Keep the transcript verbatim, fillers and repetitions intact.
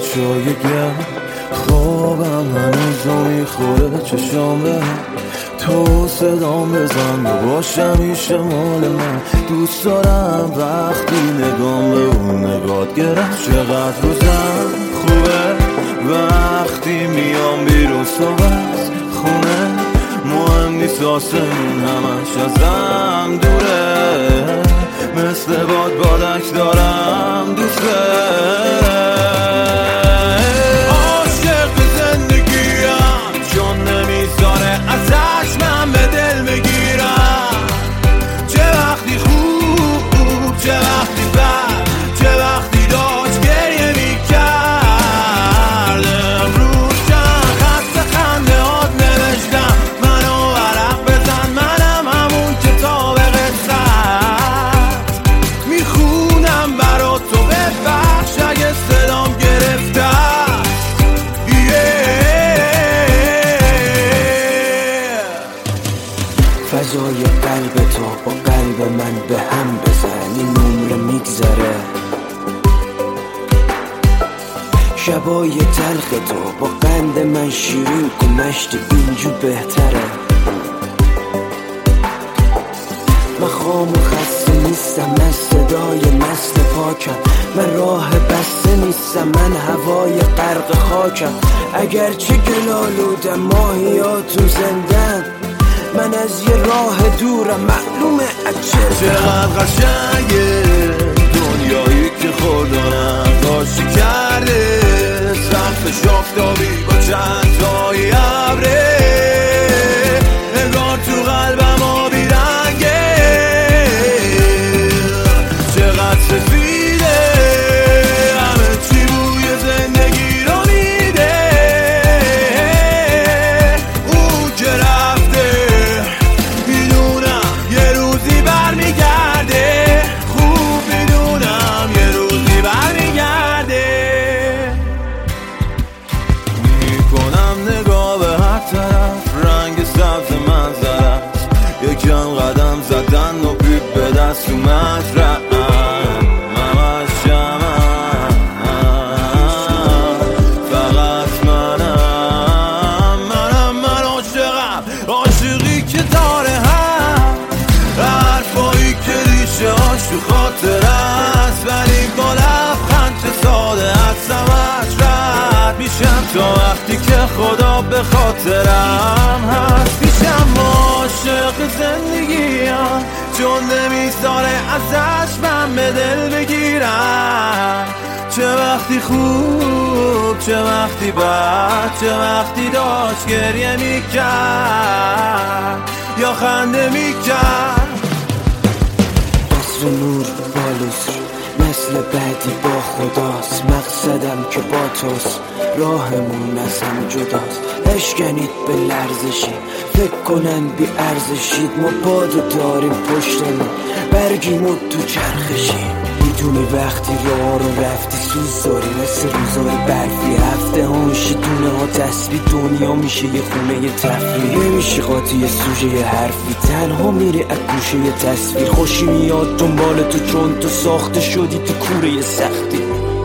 چشای گرم خوابم هنوز میخوره چشام به تو صدام بزن و باش همیشه مال من. دوست دارم وقتی نگام به اون نگات گرم. چقدر روزم خوبه وقتی میام بیرون صبح از خونه. مهم نیست آسمون همش ازم دوره. مثل باد بادک دارم دوسته. عاشق زندگیم چون نمیذاره ازش من به دل بگیرم. چه وقتی خوب چه وقتی بد چه وقتی داشت گریه میکرد. امروز چند خط خنده هات نوشتم منو ورق بزن. منم همون کتاب قصت میخونم برا تو ببخش اگه صدام گرفته. فضای قلب تو با قلب من به هم بزن. این عمر میگذره. شبای تلخ تو با قند من شیرین کن. مشت اینجور بهتره. من خام و خسته نیستم. من صدای نسل پاکم. من راه بسته نیستم. من هوای غرق خاکم. اگرچه گلالودم ماهیاتون زندن. من از یه راه دورم معلومه اچه. چقدر قشنگه دنیایی که خودم داشتی کرده. سقف شافتابی با چند تایی ابره. نگار تو قلبم آبی رنگه. چقدر سفیده همه چی بوی زندگی رو میده. او که رفته میدونم یه روزی برمیگرده. خوب میدونم یه روزی برمیگرده. میکنم نگاه به هر طرف. رنگ سبز منظره است. یکم قدم زدن و پیپ به دست اومد رفت. عاشقی که داره هم حرفایی که ریشه هاش تو خاطر است. ولی با لبخند چه ساده از همش رد میشم تا وقتی که خدا به خاطرم هست. میشم عاشق زندگیم چون نمیذاره ازش من به دل بگیرم. چه وقتی خوب چه وقتی بد چه وقتی داشت گریه میکرد یا خنده میکرد. عصر نور بالوس نسل بعدی با خداست. مقصدم که با توست. راهمون از هم جداست. اشکنید به لرزشی فکر کنن بی ارزشید. ما بادو داریم پشتمون برگیمون تو چرخشی. میدونی وقتی راه رو رفتی سوز داری مثل روزای برفی. هفته هانشی دونه ها تسبیح. دنیا میشه یه خونه یه تفریح. نمیشه قاطی یه سوژه یه حرفی. تنها میره از گوشه یه تصویر. خوشی میاد دنبال تو چون تو ساخته شدی تو کوره یه سختی.